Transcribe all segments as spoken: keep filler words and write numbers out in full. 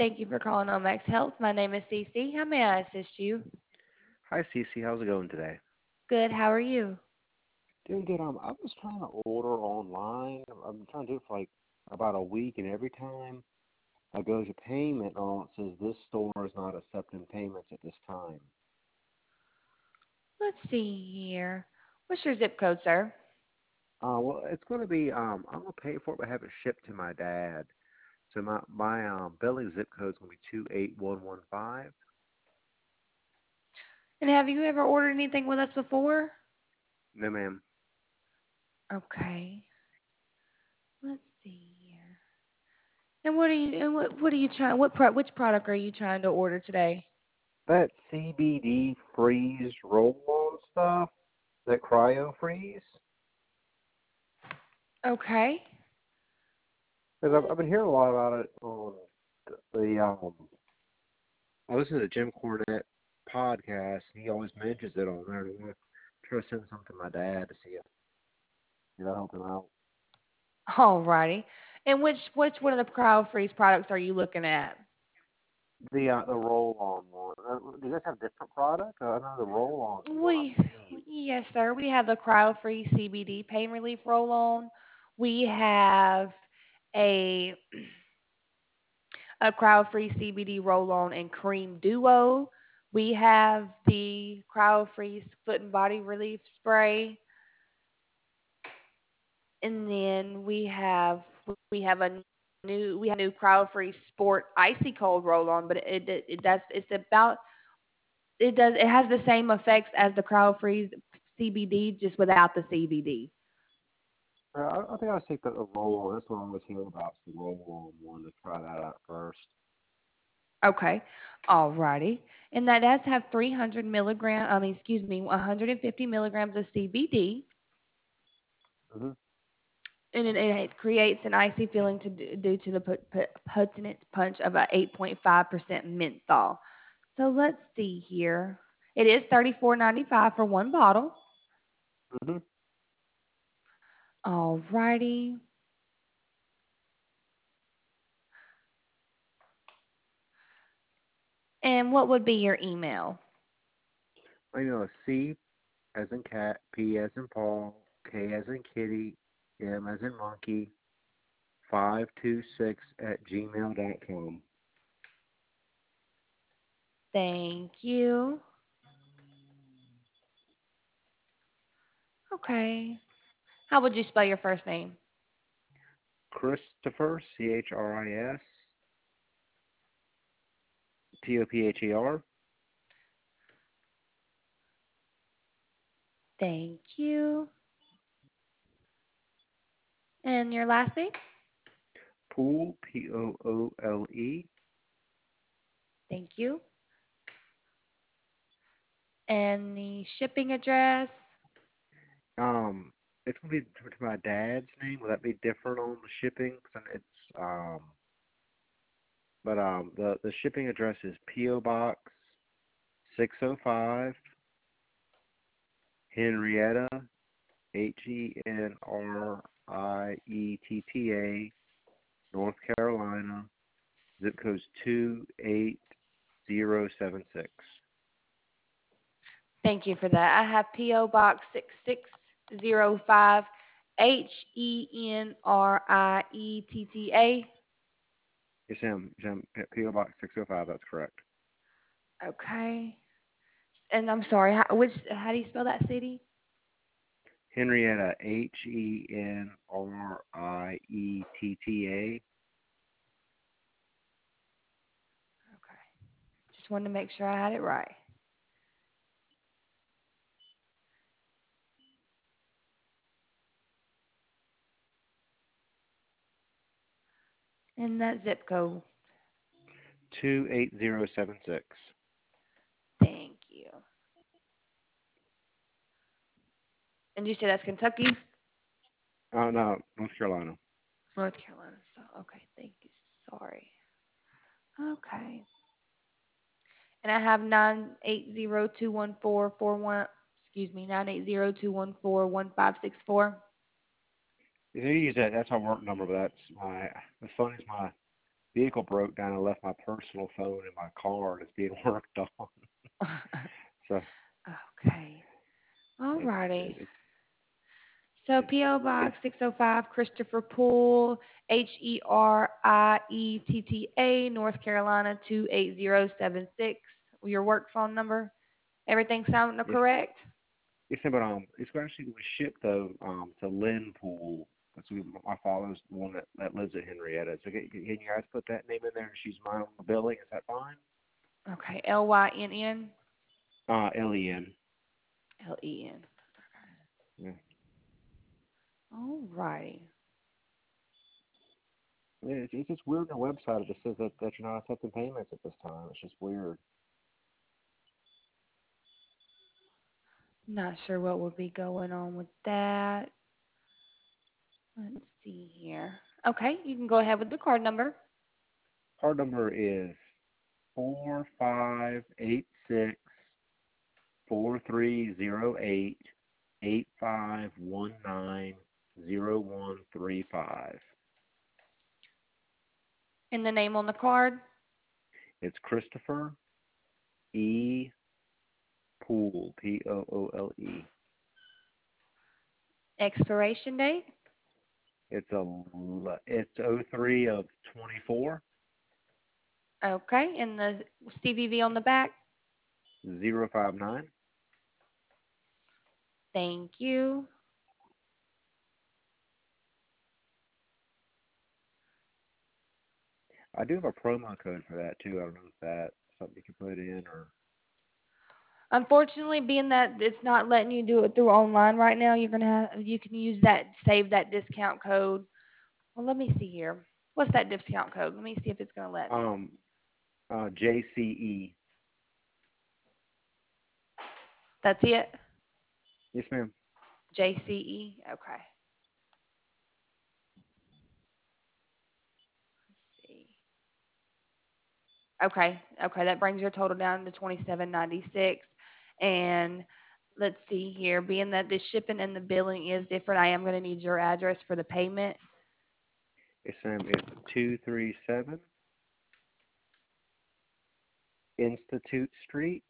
Thank you for calling Omax Health. My name is Cece. How may I assist you? Hi, Cece. How's it going today? Good. How are you? Doing good. Um, I was trying to order online. I'm trying to do it for like about a week, and every time I go to payment, oh, it says this store is not accepting payments at this time. Let's see here. What's your zip code, sir? Uh, well, it's going to be um, I'm gonna pay for it, but have it shipped to my dad. So my my um billing zip code is gonna be two eight one one five. And have you ever ordered anything with us before? No, ma'am. Okay. Let's see here. And what are you? And what what are you trying? What pro, which product are you trying to order today? That C B D freeze roll-on stuff, that cryo freeze. Okay. Because I've, I've been hearing a lot about it on the um. I listen to the Jim Cornette podcast. And he always mentions it on there. I'm gonna try to send something to my dad to see if you know help him out. Alrighty. And which which one of the cryo freeze products are you looking at? The uh, the roll on one. Uh, do you guys have different products? Uh, I know the roll on's the one We, I've seen. yes, sir. We have the cryo-free C B D pain relief roll-on. We have a a cryo-free C B D roll-on and cream duo. We have the cryo-free foot and body relief spray, and then we have we have a new we have a new cryo-free sport icy cold roll-on, but it it, it does it's about it does it has the same effects as the cryo-free C B D just without the C B D. Uh, I, I think I'll take the, the roll on. That's what I always hear about. Is the roll on one to try that out first. Okay. Alrighty. And that does have three hundred milligram, I mean, excuse me, one hundred fifty milligrams of C B D, Mhm. and it, it creates an icy feeling to do, due to the pot- pot- potent punch of a eight point five percent menthol. So let's see here. It is thirty-four ninety-five for one bottle. Mhm. Alrighty. And what would be your email? I know C as in cat, P as in Paul, K as in kitty, M as in monkey, five two six at gmail dot com. Thank you. Okay. How would you spell your first name? Christopher, C H R I S T O P H E R. Thank you. And your last name? Pool, P O O L E. Thank you. And the shipping address. Um, it's gonna be to to my dad's name. Will that be different on the shipping? 'Cause it's um, but um, the the shipping address is P O Box six oh five, Henrietta, H E N R I E T T A, North Carolina. Zip code's two eight zero seven six. Thank you for that. I have P O Box six six zero five, H E N R I E T T A. Yes, ma'am. Jim, P O Box six oh five. That's correct. Okay. And I'm sorry, how, which how do you spell that city? Henrietta, H E N R I E T T A. Okay. Just wanted to make sure I had it right. And that zip code. two eight zero seven six. Thank you. And you said that's Kentucky? Oh, no, North Carolina. North Carolina. So, okay, thank you. Sorry. Okay. And I have nine eight zero two one four four one. Excuse me, nine eight zero two one four one five six four. You use that. That's my work number, but that's my, the phone is my vehicle broke down. I left my personal phone in my car and it's being worked on. So Okay. it's Alrighty. it's So it's P O Box six oh five, Christopher Poole, H E R I E T T A, North Carolina two eight zero seven six. Your work phone number. Everything sounding it's correct? it's about um it's actually was shipped though um to Lynn Pool. That's who my father's the one that, that lives at Henrietta. So can, can you guys put that name in there and she's mine on the billing? Is that fine? Okay. L Y N N? Uh, L E N. L E N. Yeah. Alrighty. Yeah, it's, it's just weird on the website. It just says that, that you're not accepting payments at this time. It's just weird. Not sure what would be going on with that. Let's see here. Okay, you can go ahead with the card number. Card number is four five eight six four three zero eight eight five one nine zero one three five. And the name on the card. It's Christopher E. Poole, P O O L E. Expiration date. It's a it's oh three of twenty-four. Okay, and the C V V on the back. zero five nine. Thank you. I do have a promo code for that too. I don't know if that's something you can put in or. Unfortunately, being that it's not letting you do it through online right now, you're gonna have you can use that save that discount code. Well, let me see here. What's that discount code? Let me see if it's gonna let me. Um, uh, J C E. That's it. Yes, ma'am. J C E. Okay. Let's see. Okay. Okay, that brings your total down to twenty-seven ninety-six. And let's see here. Being that the shipping and the billing is different, I am going to need your address for the payment. Yes, ma'am. It's two three seven Institute Street.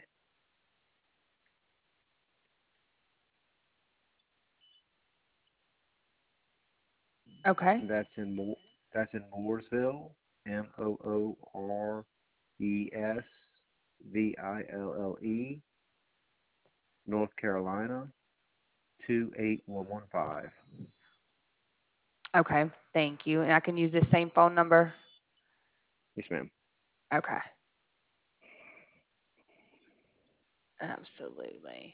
Okay. That's in Mo- that's in Mooresville. M O O R E S V I L L E, North Carolina two eight one one five. Okay. Thank you. And I can use this same phone number. Yes, ma'am. Okay. Absolutely.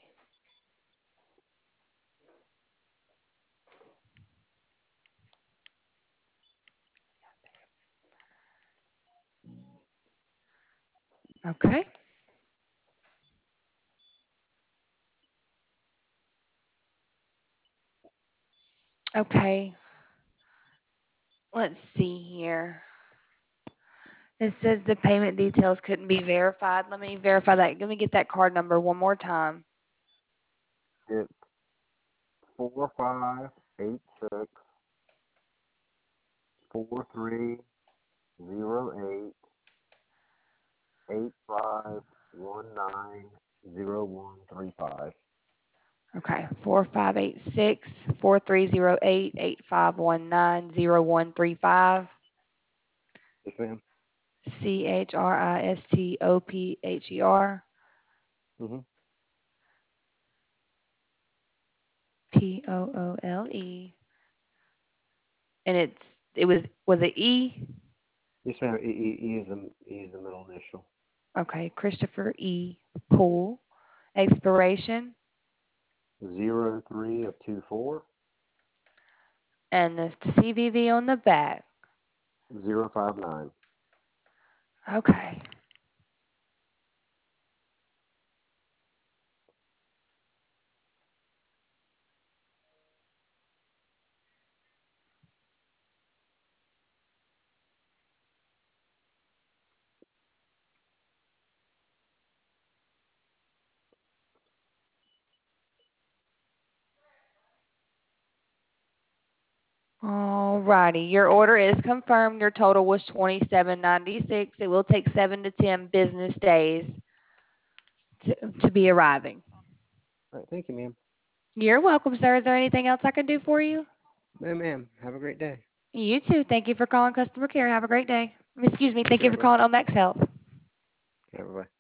Okay. Okay. Let's see here. It says the payment details couldn't be verified. Let me verify that. Let me get that card number one more time. It's four five eight six four three zero eight eight five one nine zero one three five. Okay. Four five eight six four three zero eight eight five one nine zero one three five. Yes, ma'am. C H R I S T O P H E R Mhm. P O O L E. And it's it was was it E? Yes, ma'am. E, e, e is the E is the middle initial. Okay, Christopher E. Poole. Expiration Zero three of two four. and the C V V on the back. Zero five nine. Okay. All Alrighty, your order is confirmed. Your total was twenty-seven ninety-six. It will take seven to ten business days to, to be arriving. All right, thank you, ma'am. You're welcome, sir. Is there anything else I can do for you? No, ma'am. Have a great day. You too. Thank you for calling customer care. Have a great day. Excuse me. Take Thank you care. for Bye. calling Omex Health. Yeah, bye.